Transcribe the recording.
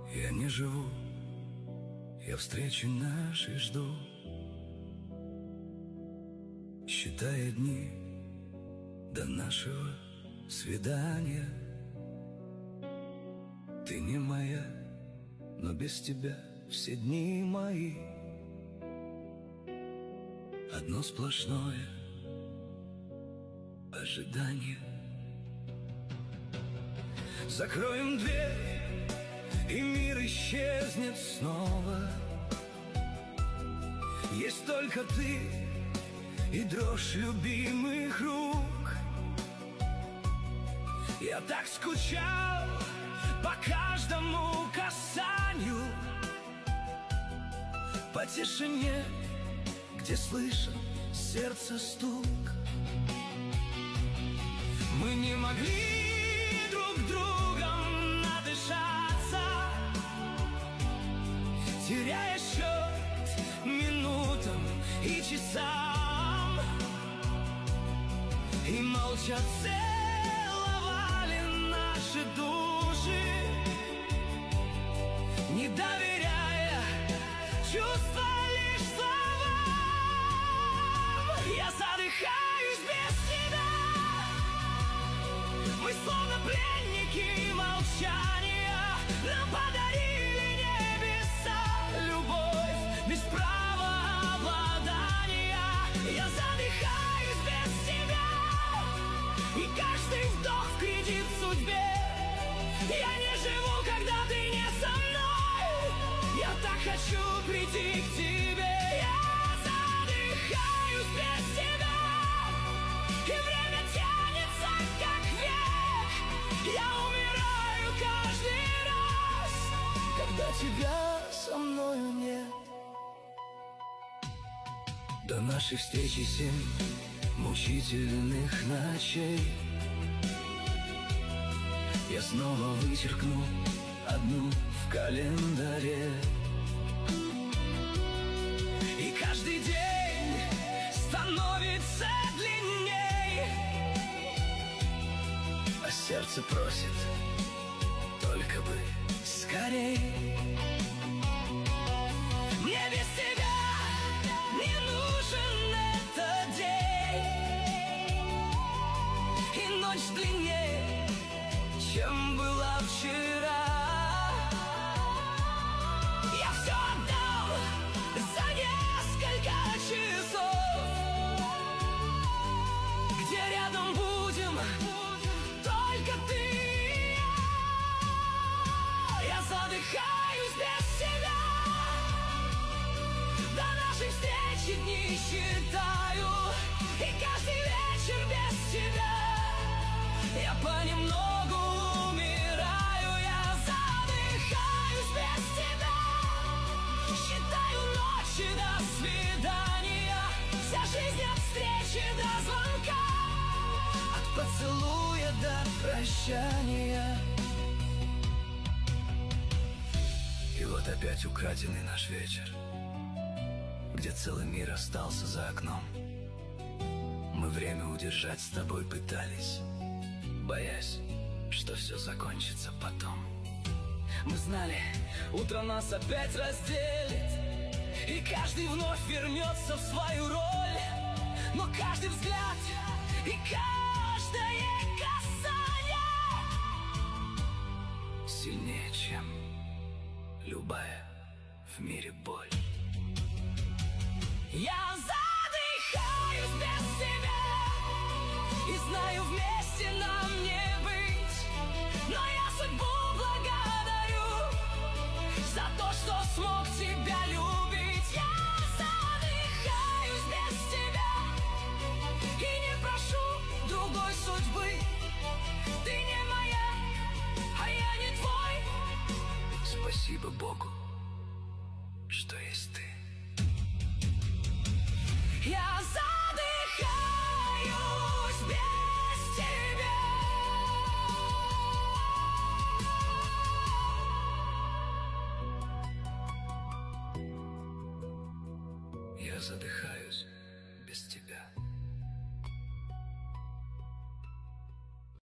Я не живу, я встречи нашей жду, считая дни до нашего свидания. Ты не моя, но без тебя все дни мои одно сплошное ожидание. Закроем дверь, и мир исчезнет снова. Есть только ты и дрожь любимых рук. Я так скучал по каждому касанию, по тишине, где слышен сердце стук. Мы не могли друг другом надышаться, теряя счет минутам и часам, и молча целовали наши души, не доверяя чувства лишь словам. Я задыхаюсь без тебя. Мы словно пленники молчания, нам подарили небеса любовь без права обладания. Я задыхаюсь без тебя, и каждый вдох в кредит судьбе. Я не живу, когда ты не со мной. Я так хочу прийти к тебе. Я задыхаюсь без тебя, и время тянется как век. Я умираю каждый раз, когда тебя со мною нет. До нашей встречи 7 мучительных ночей. Я снова вычеркну одну в календаре, и каждый день становится длинней, а сердце просит только бы скорей. Мне без тебя не нужен этот день, и ночь длиннее, чем была вчера. Я все отдам за несколько часов, где рядом будем только ты и я. Я задыхаюсь без тебя, до нашей встречи дни считаю, и каждый вечер без тебя я понемногу умираю. Я задыхаюсь без тебя, считаю ночи до свидания, вся жизнь от встречи до звонка, от поцелуя до прощания. И вот опять украденный наш вечер, где целый мир остался за окном. Мы время удержать с тобой пытались, боясь, что все закончится потом. Мы знали, утро нас опять разделит, и каждый вновь вернется в свою роль. Но каждый взгляд и каждое касание сильнее, чем любая в мире боль. Я задыхаюсь без тебя, и знаю, вместе нам не быть, но я судьбу благодарю за то, что смог тебя любить. Я задыхаюсь без тебя и не прошу другой судьбы. Ты не моя, а я не твой. Спасибо Богу, что есть ты. Я задыхаюсь без тебя. Я задыхаюсь